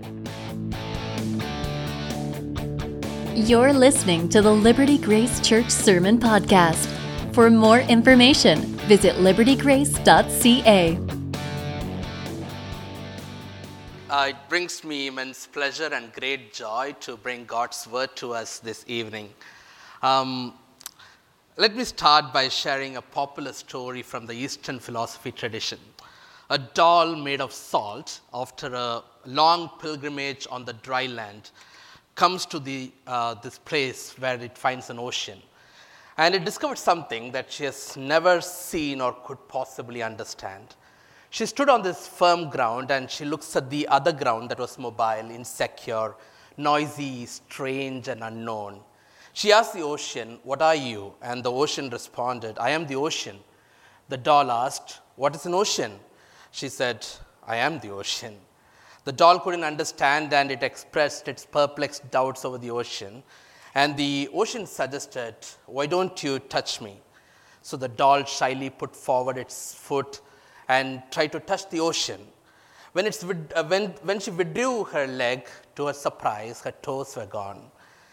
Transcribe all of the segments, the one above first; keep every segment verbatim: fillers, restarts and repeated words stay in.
You're listening to the Liberty Grace Church Sermon Podcast. For more information, visit liberty grace dot c a. Uh, it brings me immense pleasure and great joy to bring God's word to us this evening. Um, let me start by sharing a popular story from the Eastern philosophy tradition. A doll made of salt, after a long pilgrimage on the dry land, comes to the uh, this place where it finds an ocean. And it discovered something that she has never seen or could possibly understand. She stood on this firm ground and she looks at the other ground that was mobile, insecure, noisy, strange, and unknown. She asked the ocean, "What are you?" And the ocean responded, "I am the ocean." The doll asked, "What is an ocean?" She said, "I am the ocean." The doll couldn't understand and it expressed its perplexed doubts over the ocean. And the ocean suggested, "Why don't you touch me?" So the doll shyly put forward its foot and tried to touch the ocean. When, it's, uh, when, when she withdrew her leg, to her surprise, her toes were gone.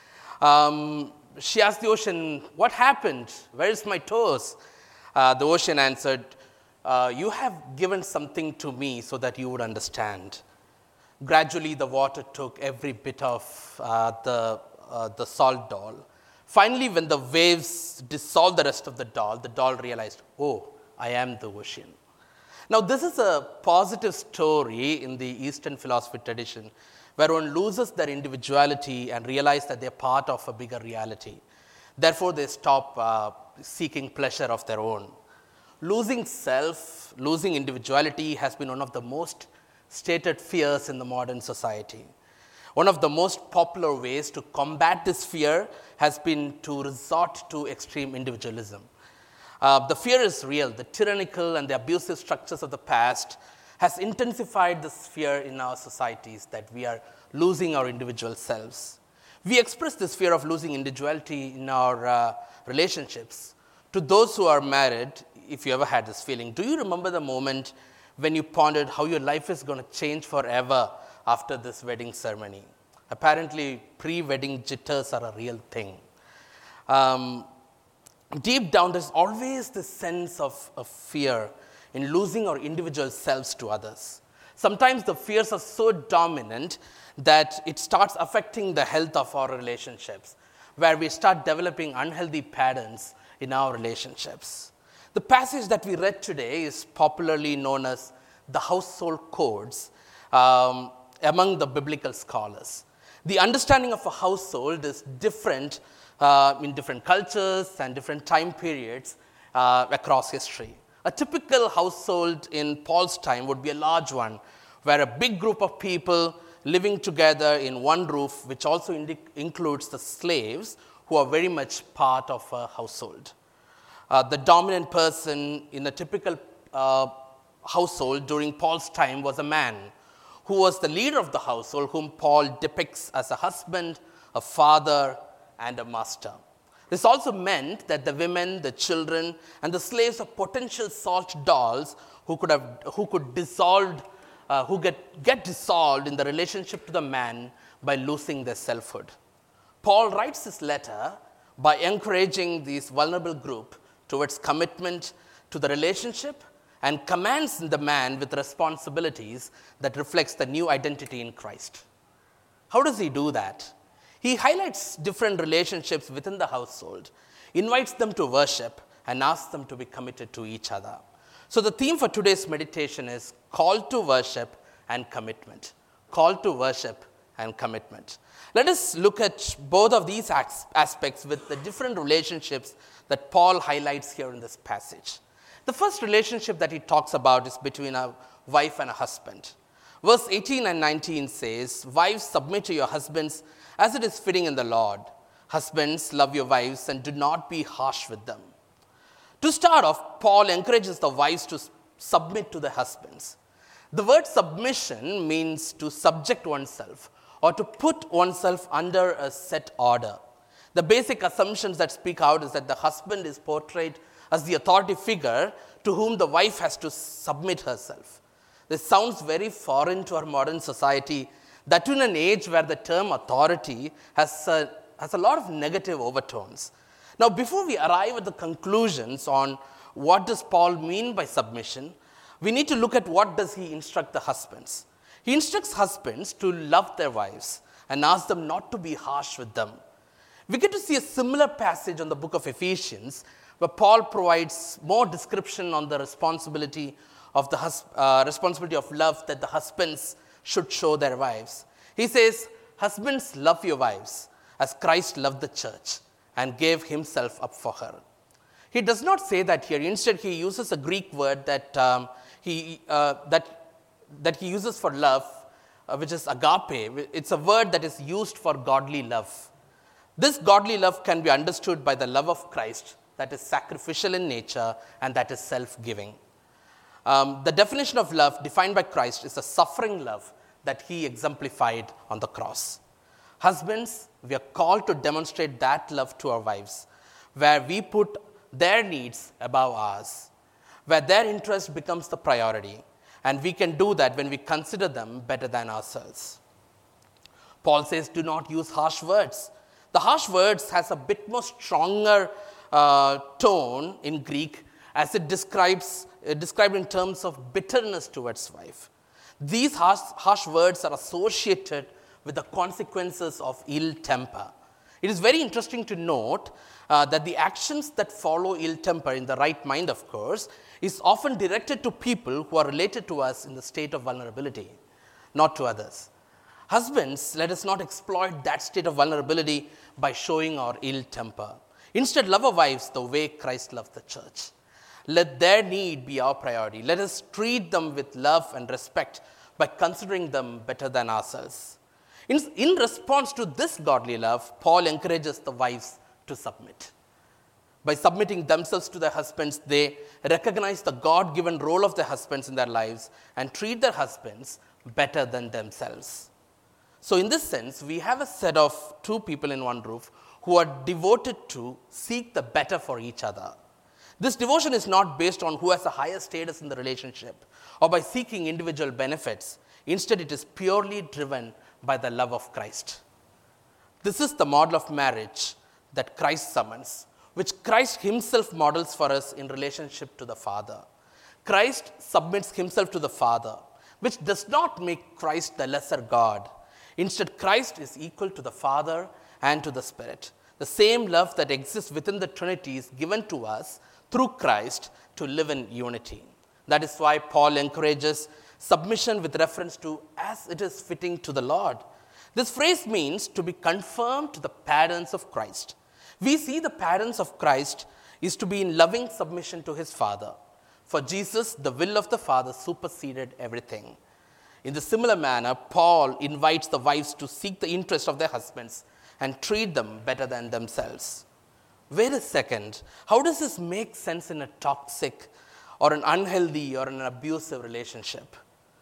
Um, she asked the ocean, "What happened? Where is my toes?" Uh, the ocean answered, uh, "You have given something to me so that you would understand." Gradually, the water took every bit of uh, the, uh, the salt doll. Finally, when the waves dissolved the rest of the doll, the doll realized, "Oh, I am the ocean." Now, this is a positive story in the Eastern philosophy tradition where one loses their individuality and realizes that they're part of a bigger reality. Therefore, they stop uh, seeking pleasure of their own. Losing self, losing individuality has been one of the most stated fears in the modern society. One of the most popular ways to combat this fear has been to resort to extreme individualism. Uh, the fear is real. The tyrannical and the abusive structures of the past has intensified this fear in our societies that we are losing our individual selves. We express this fear of losing individuality in our uh, relationships. To those who are married, if you ever had this feeling, do you remember the moment when you pondered how your life is going to change forever after this wedding ceremony? Apparently, pre-wedding jitters are a real thing. Um, deep down, there's always this sense of, of fear in losing our individual selves to others. Sometimes the fears are so dominant that it starts affecting the health of our relationships, where we start developing unhealthy patterns in our relationships. The passage that we read today is popularly known as the household codes um, among the biblical scholars. The understanding of a household is different uh, in different cultures and different time periods uh, across history. A typical household in Paul's time would be a large one, where a big group of people living together in one roof, which also indi- includes the slaves who are very much part of a household. Uh, the dominant person in a typical uh, household during Paul's time was a man who was the leader of the household, whom Paul depicts as a husband, a father, and a master. This also meant that the women, the children, and the slaves are potential salt dolls who could have, who could dissolved, uh, who get, get dissolved in the relationship to the man by losing their selfhood. Paul writes this letter by encouraging this vulnerable group towards commitment to the relationship and commands the man with responsibilities that reflects the new identity in Christ. How does he do that? He highlights different relationships within the household, invites them to worship, and asks them to be committed to each other. So the theme for today's meditation is call to worship and commitment. Call to worship and commitment. Let us look at both of these aspects with the different relationships that Paul highlights here in this passage. The first relationship that he talks about is between a wife and a husband. Verse eighteen and nineteen says, "Wives, submit to your husbands as it is fitting in the Lord. Husbands, love your wives and do not be harsh with them." To start off, Paul encourages the wives to submit to the husbands. The word submission means to subject oneself or to put oneself under a set order. The basic assumptions that speak out is that the husband is portrayed as the authority figure to whom the wife has to submit herself. This sounds very foreign to our modern society, That in an age where the term authority has a, has a lot of negative overtones. Now, before we arrive at the conclusions on what does Paul mean by submission, we need to look at what does he instruct the husbands. He instructs husbands to love their wives and asks them not to be harsh with them. We get to see a similar passage on the book of Ephesians where Paul provides more description on the responsibility of the hus- uh, responsibility of love that the husbands should show their wives. He says, husbands, love your wives as Christ loved the church and gave himself up for her. He does not say that here. Instead, he uses a Greek word that um, he uh, that that he uses for love, uh, which is agape. It's a word that is used for godly love. This godly love can be understood by the love of Christ that is sacrificial in nature and that is self-giving. Um, the definition of love defined by Christ is a suffering love that he exemplified on the cross. Husbands, we are called to demonstrate that love to our wives, where we put their needs above ours, where their interest becomes the priority, and we can do that when we consider them better than ourselves. Paul says, do not use harsh words. The harsh words has a bit more stronger uh, tone in Greek as it describes uh, described in terms of bitterness towards wife. These harsh, harsh words are associated with the consequences of ill temper. It is very interesting to note uh, that the actions that follow ill temper, in the right mind of course, is often directed to people who are related to us in the state of vulnerability, not to others. Husbands, let us not exploit that state of vulnerability by showing our ill temper. Instead, love our wives the way Christ loved the church. Let their need be our priority. Let us treat them with love and respect by considering them better than ourselves. In, in response to this godly love, Paul encourages the wives to submit. By submitting themselves to their husbands, they recognize the God-given role of their husbands in their lives and treat their husbands better than themselves. So in this sense, we have a set of two people in one roof who are devoted to seek the better for each other. This devotion is not based on who has a higher status in the relationship or by seeking individual benefits. Instead, it is purely driven by the love of Christ. This is the model of marriage that Christ summons, which Christ himself models for us in relationship to the Father. Christ submits himself to the Father, which does not make Christ the lesser God. Instead, Christ is equal to the Father and to the Spirit. The same love that exists within the Trinity is given to us through Christ to live in unity. That is why Paul encourages submission with reference to as it is fitting to the Lord. This phrase means to be conformed to the patterns of Christ. We see the patterns of Christ is to be in loving submission to his Father. For Jesus, the will of the Father superseded everything. In the similar manner, Paul invites the wives to seek the interest of their husbands and treat them better than themselves. Wait a second, how does this make sense in a toxic or an unhealthy or an abusive relationship?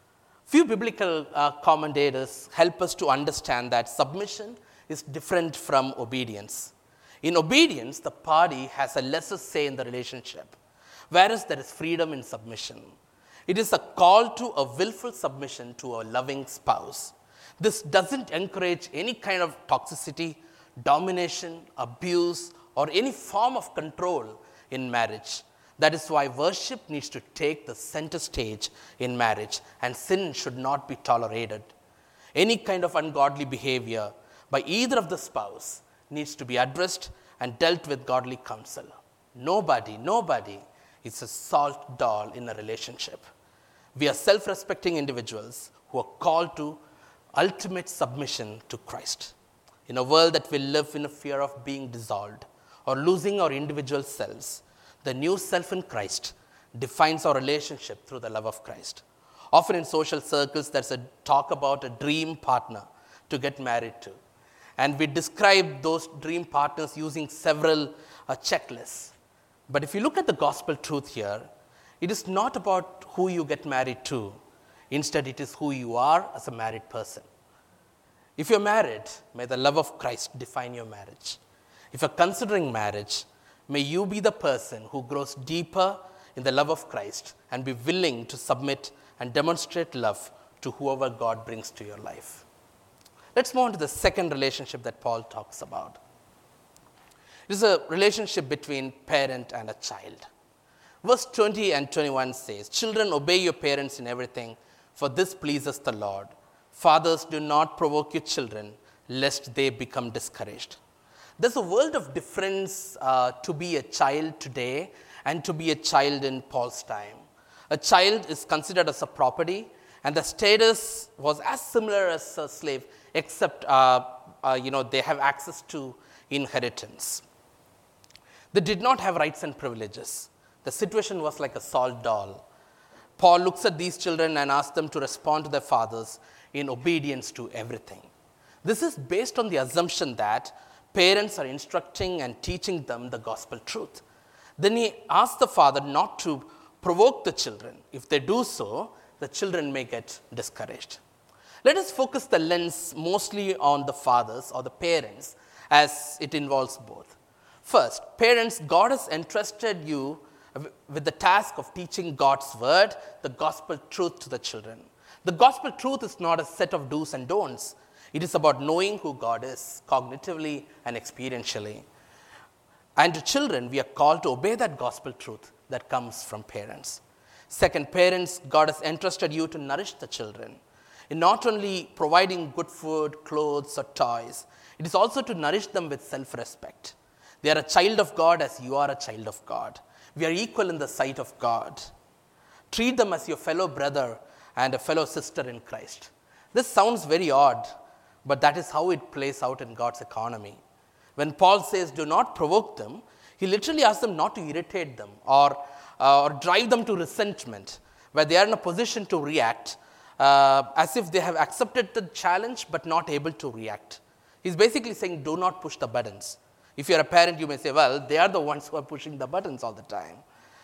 Few biblical uh, commentators help us to understand that submission is different from obedience. In obedience, the party has a lesser say in the relationship, whereas there is freedom in submission. It is a call to a willful submission to a loving spouse. This doesn't encourage any kind of toxicity, domination, abuse, or any form of control in marriage. That is why worship needs to take the center stage in marriage, and sin should not be tolerated. Any kind of ungodly behavior by either of the spouse needs to be addressed and dealt with godly counsel. Nobody, nobody is a salt doll in a relationship. We are self-respecting individuals who are called to ultimate submission to Christ. In a world that will live in a fear of being dissolved or losing our individual selves, the new self in Christ defines our relationship through the love of Christ. Often in social circles, there's a talk about a dream partner to get married to. And we describe those dream partners using several uh, checklists. But if you look at the gospel truth here, it is not about who you get married to. Instead, it is who you are as a married person. If you're married, may the love of Christ define your marriage. If you're considering marriage, may you be the person who grows deeper in the love of Christ and be willing to submit and demonstrate love to whoever God brings to your life. Let's move on to the second relationship that Paul talks about. It is a relationship between parent and a child. Verse twenty and twenty-one says, "Children, obey your parents in everything, for this pleases the Lord. Fathers, do not provoke your children, lest they become discouraged." There's a world of difference uh, to be a child today and to be a child in Paul's time. A child is considered as a property, and the status was as similar as a slave, except uh, uh, you know they have access to inheritance. They did not have rights and privileges. The situation was like a Saul doll. Paul looks at these children and asks them to respond to their fathers in obedience to everything. This is based on the assumption that parents are instructing and teaching them the gospel truth. Then he asks the father not to provoke the children. If they do so, the children may get discouraged. Let us focus the lens mostly on the fathers or the parents, as it involves both. First, parents, God has entrusted you with the task of teaching God's word, the gospel truth to the children. The gospel truth is not a set of do's and don'ts. It is about knowing who God is, cognitively and experientially. And to children, we are called to obey that gospel truth that comes from parents. Second, parents, God has entrusted you to nourish the children. In not only providing good food, clothes, or toys, it is also to nourish them with self-respect. They are a child of God as you are a child of God. We are equal in the sight of God. Treat them as your fellow brother and a fellow sister in Christ. This sounds very odd, but that is how it plays out in God's economy. When Paul says, do not provoke them, he literally asks them not to irritate them or, uh, or drive them to resentment, where they are in a position to react uh, as if they have accepted the challenge but not able to react. He's basically saying, do not push the buttons. If you're a parent, you may say, well, they are the ones who are pushing the buttons all the time.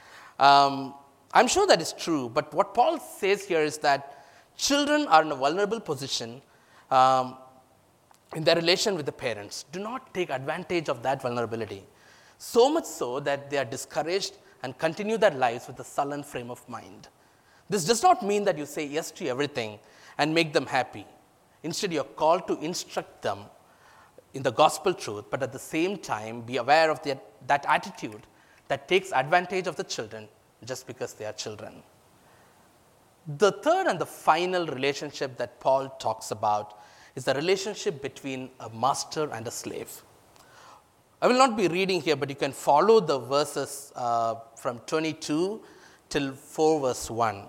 Um, I'm sure that is true, but what Paul says here is that children are in a vulnerable position um, in their relation with the parents. Do not take advantage of that vulnerability, so much so that they are discouraged and continue their lives with a sullen frame of mind. This does not mean that you say yes to everything and make them happy. Instead, you're called to instruct them in the gospel truth, but at the same time be aware of the, that attitude that takes advantage of the children just because they are children. The third and the final relationship that Paul talks about is the relationship between a master and a slave. I will not be reading here, but you can follow the verses uh, from twenty-two till four verse one.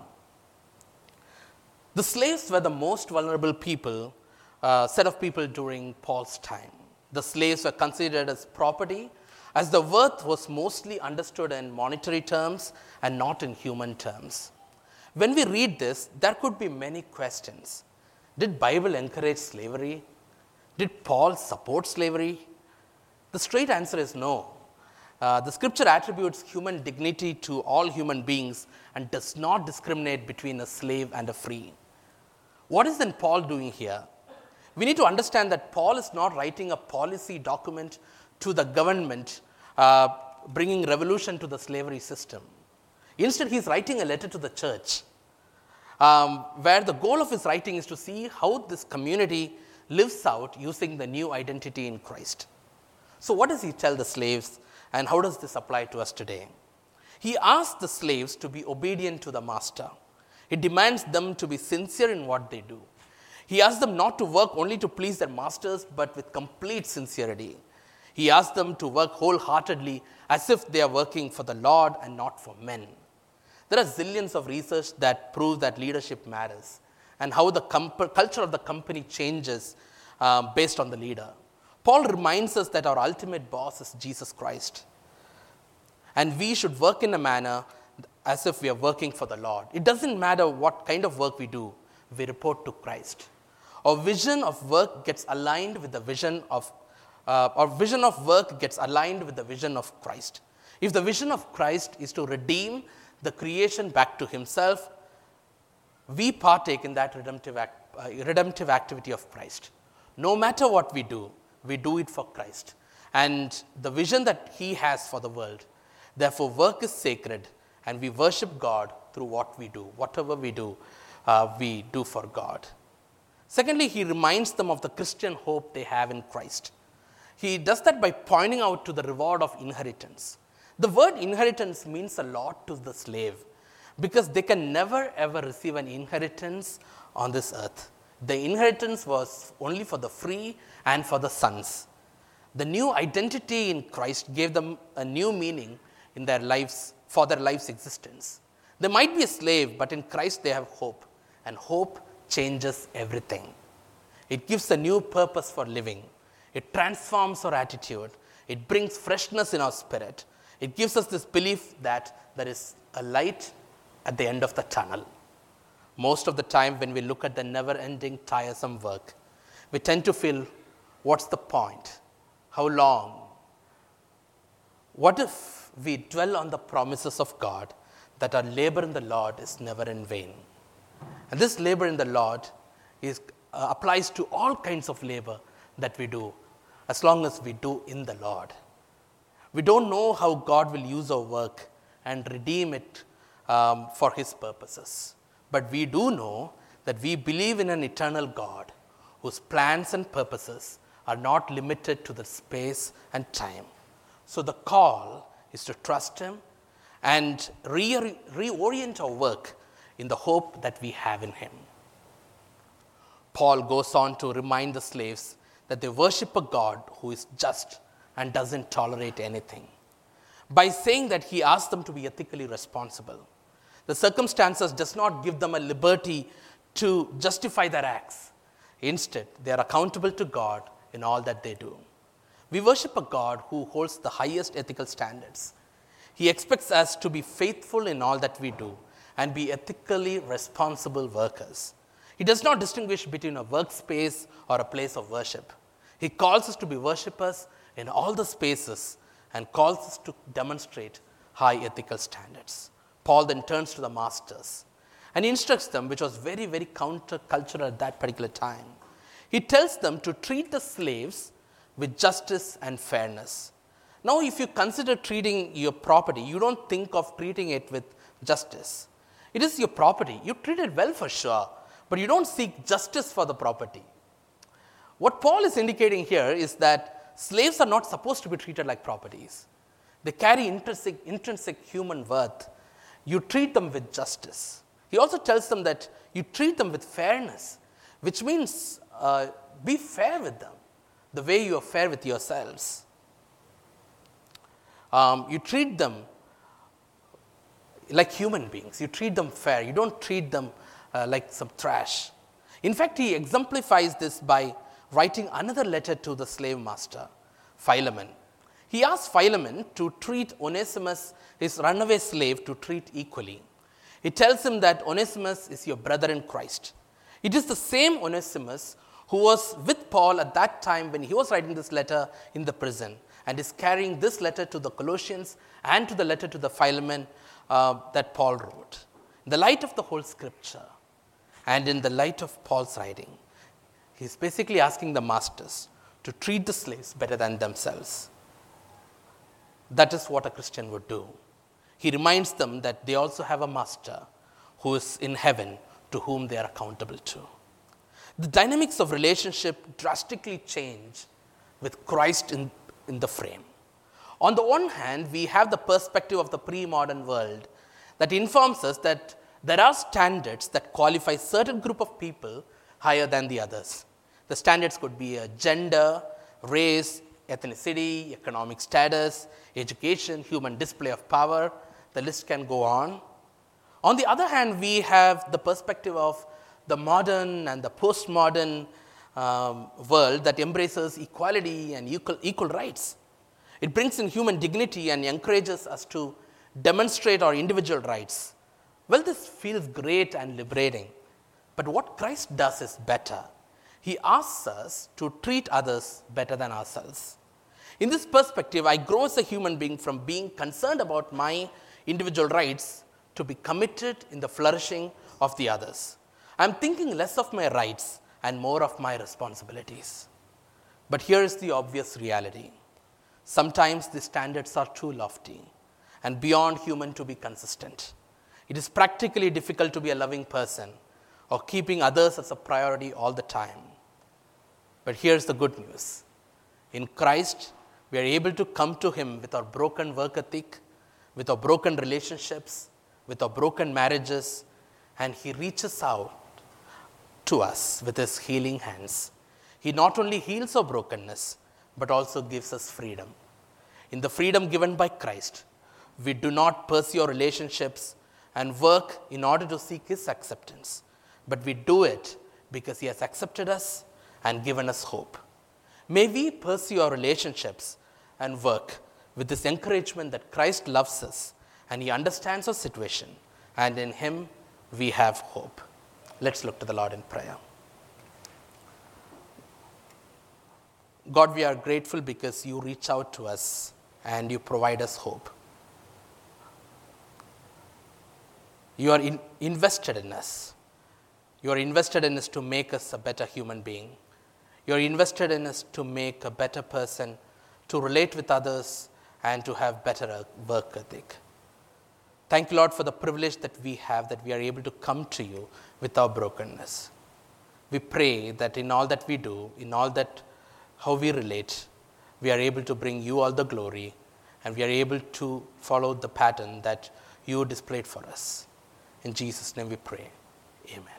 The slaves were the most vulnerable people, uh, set of people during Paul's time. The slaves were considered as property, as the worth was mostly understood in monetary terms and not in human terms. When we read this, there could be many questions. Did Bible encourage slavery? Did Paul support slavery? The straight answer is no. Uh, the scripture attributes human dignity to all human beings and does not discriminate between a slave and a free. What is then Paul doing here? We need to understand that Paul is not writing a policy document to the government, uh, bringing revolution to the slavery system. Instead, he's writing a letter to the church, um, where the goal of his writing is to see how this community lives out using the new identity in Christ. So what does he tell the slaves, and how does this apply to us today? He asks the slaves to be obedient to the master. He demands them to be sincere in what they do. He asks them not to work only to please their masters, but with complete sincerity. He asks them to work wholeheartedly as if they are working for the Lord and not for men. There are zillions of research that prove that leadership matters and how the comp- culture of the company changes um, based on the leader. Paul reminds us that our ultimate boss is Jesus Christ. And we should work in a manner as if we are working for the Lord. It doesn't matter what kind of work we do, we report to Christ. Our vision of work gets aligned with the vision of, uh, our vision of work gets aligned with the vision of Christ. If the vision of Christ is to redeem the creation back to himself, we partake in that redemptive, act, uh, redemptive activity of Christ. No matter what we do, we do it for Christ and the vision that he has for the world. Therefore, work is sacred and we worship God through what we do. Whatever we do, uh, we do for God. Secondly, he reminds them of the Christian hope they have in Christ. He does that by pointing out to the reward of inheritance. The word inheritance means a lot to the slave because they can never ever receive an inheritance on this earth. The inheritance was only for the free and for the sons. The new identity in Christ gave them a new meaning in their lives, for their life's existence. They might be a slave, but in Christ they have hope, and hope changes everything. It gives a new purpose for living. It transforms our attitude. It brings freshness in our spirit. It gives us this belief that there is a light at the end of the tunnel. Most of the time when we look at the never-ending, tiresome work, we tend to feel, what's the point? How long? What if we dwell on the promises of God that our labor in the Lord is never in vain? And this labor in the Lord is, uh, applies to all kinds of labor that we do, as long as we do in the Lord. We don't know how God will use our work and redeem it um, for His purposes. But we do know that we believe in an eternal God whose plans and purposes are not limited to the space and time. So the call is to trust Him and re- reorient our work in the hope that we have in Him. Paul goes on to remind the slaves that they worship a God who is just and doesn't tolerate anything, by saying that he asks them to be ethically responsible. The circumstances does not give them a liberty to justify their acts. Instead, they are accountable to God in all that they do. We worship a God who holds the highest ethical standards. He expects us to be faithful in all that we do and be ethically responsible workers. He does not distinguish between a workspace or a place of worship. He calls us to be worshipers in all the spaces and calls us to demonstrate high ethical standards. Paul then turns to the masters and instructs them, which was very, very countercultural at that particular time. He tells them to treat the slaves with justice and fairness. Now, if you consider treating your property, you don't think of treating it with justice. It is your property. You treat it well for sure, but you don't seek justice for the property. What Paul is indicating here is that slaves are not supposed to be treated like properties. They carry intrinsic, intrinsic human worth. You treat them with justice. He also tells them that you treat them with fairness, which means uh, be fair with them, the way you are fair with yourselves. Um, you treat them like human beings. You treat them fair. You don't treat them uh, like some trash. In fact, he exemplifies this by writing another letter to the slave master, Philemon. He asks Philemon to treat Onesimus, his runaway slave, to treat equally. He tells him that Onesimus is your brother in Christ. It is the same Onesimus who was with Paul at that time when he was writing this letter in the prison, and is carrying this letter to the Colossians and to the letter to the Philemon uh, that Paul wrote. In the light of the whole scripture and in the light of Paul's writing, he's basically asking the masters to treat the slaves better than themselves. That is what a Christian would do. He reminds them that they also have a master who is in heaven to whom they are accountable to. The dynamics of relationship drastically change with Christ in, in the frame. On the one hand, we have the perspective of the pre-modern world that informs us that there are standards that qualify certain group of people higher than the others. The standards could be a gender, race, ethnicity, economic status, education, human display of power. The list can go on. On the other hand, we have the perspective of the modern and the postmodern um, world that embraces equality and equal, equal rights. It brings in human dignity and encourages us to demonstrate our individual rights. Well, this feels great and liberating. But what Christ does is better. He asks us to treat others better than ourselves. In this perspective, I grow as a human being from being concerned about my individual rights to be committed in the flourishing of the others. I'm thinking less of my rights and more of my responsibilities. But here is the obvious reality. Sometimes the standards are too lofty and beyond human to be consistent. It is practically difficult to be a loving person or keeping others as a priority all the time. But here's the good news. In Christ, we are able to come to Him with our broken work ethic, with our broken relationships, with our broken marriages, and He reaches out to us with His healing hands. He not only heals our brokenness, but also gives us freedom. In the freedom given by Christ, we do not pursue our relationships and work in order to seek His acceptance, but we do it because He has accepted us and given us hope. May we pursue our relationships and work with this encouragement that Christ loves us and He understands our situation, and in Him we have hope. Let's look to the Lord in prayer. God, we are grateful because You reach out to us and You provide us hope. You are in, invested in us. You are invested in us to make us a better human being. You are invested in us to make a better person, to relate with others, and to have better work ethic. Thank You, Lord, for the privilege that we have, that we are able to come to You with our brokenness. We pray that in all that we do, in all that how we relate, we are able to bring You all the glory, and we are able to follow the pattern that You displayed for us. In Jesus' name we pray. Amen.